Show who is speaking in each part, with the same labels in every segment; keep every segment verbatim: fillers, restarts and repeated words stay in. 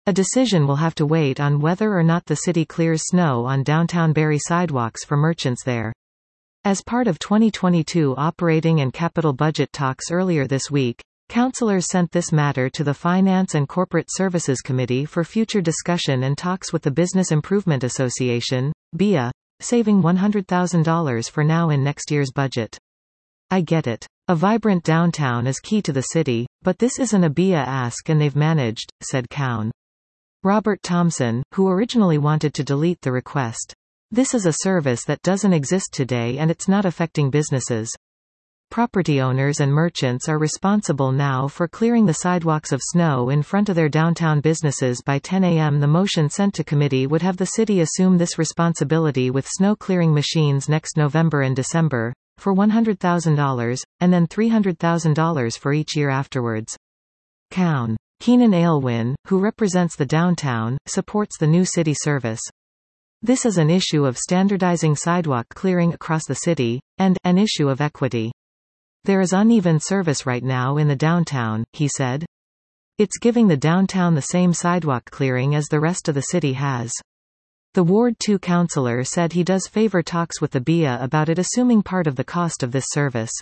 Speaker 1: A decision will have to wait on whether or not the city clears snow on downtown Barrie sidewalks for merchants there. As part of twenty twenty-two operating and capital budget talks earlier this week, councillors sent this matter to the Finance and Corporate Services Committee for future discussion and talks with the Business Improvement Association, B I A, saving one hundred thousand dollars for now in next year's budget. I get it. A vibrant downtown is key to the city, but this isn't a B I A ask and they've managed, said Cowan. Robert Thompson, who originally wanted to delete the request. This is a service that doesn't exist today and it's not affecting businesses. Property owners and merchants are responsible now for clearing the sidewalks of snow in front of their downtown businesses by ten A M The motion sent to committee would have the city assume this responsibility with snow clearing machines next November and December, for one hundred thousand dollars, and then three hundred thousand dollars for each year afterwards. Cowan. Keenan Aylwin, who represents the downtown, supports the new city service. This is an issue of standardizing sidewalk clearing across the city, and an issue of equity. There is uneven service right now in the downtown, he said. It's giving the downtown the same sidewalk clearing as the rest of the city has. The Ward two councillor said he does favor talks with the B I A about it assuming part of the cost of this service.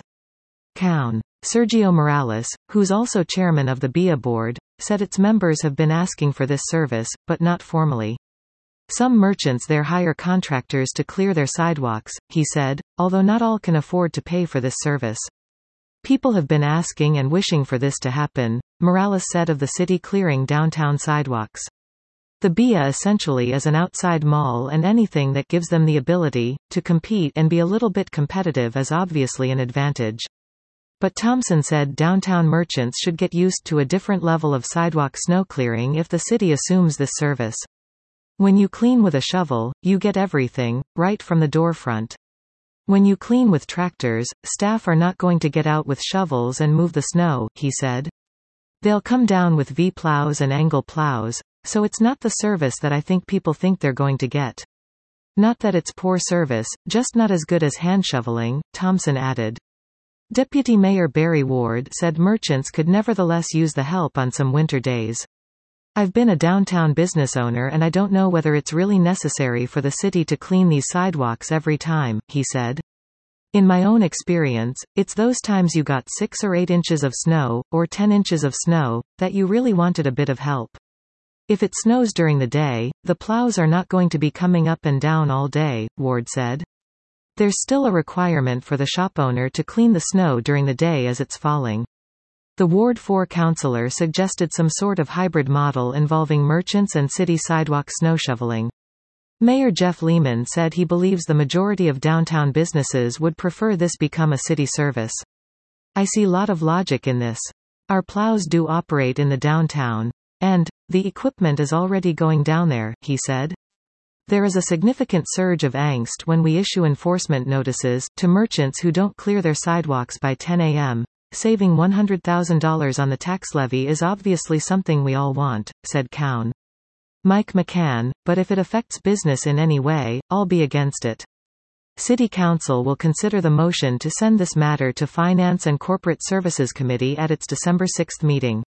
Speaker 1: Cowan. Sergio Morales, who's also chairman of the B I A board, said its members have been asking for this service, but not formally. Some merchants there hire contractors to clear their sidewalks, he said, although not all can afford to pay for this service. People have been asking and wishing for this to happen, Morales said of the city clearing downtown sidewalks. The B I A essentially is an outside mall and anything that gives them the ability to compete and be a little bit competitive is obviously an advantage. But Thompson said downtown merchants should get used to a different level of sidewalk snow clearing if the city assumes this service. When you clean with a shovel, you get everything, right from the door front. When you clean with tractors, staff are not going to get out with shovels and move the snow, he said. They'll come down with V-plows and angle plows, so it's not the service that I think people think they're going to get. Not that it's poor service, just not as good as hand shoveling, Thompson added. Deputy Mayor Barry Ward said merchants could nevertheless use the help on some winter days. I've been a downtown business owner and I don't know whether it's really necessary for the city to clean these sidewalks every time, he said. In my own experience, it's those times you got six or eight inches of snow, or ten inches of snow, that you really wanted a bit of help. If it snows during the day, the plows are not going to be coming up and down all day, Ward said. There's still a requirement for the shop owner to clean the snow during the day as it's falling. The Ward four councillor suggested some sort of hybrid model involving merchants and city sidewalk snow shoveling. Mayor Jeff Lehman said he believes the majority of downtown businesses would prefer this become a city service. I see lot of logic in this. Our plows do operate in the downtown. And, the equipment is already going down there, he said. There is a significant surge of angst when we issue enforcement notices to merchants who don't clear their sidewalks by ten A M Saving one hundred thousand dollars on the tax levy is obviously something we all want, said Cowan. Mike McCann, but if it affects business in any way, I'll be against it. City Council will consider the motion to send this matter to Finance and Corporate Services Committee at its December sixth meeting.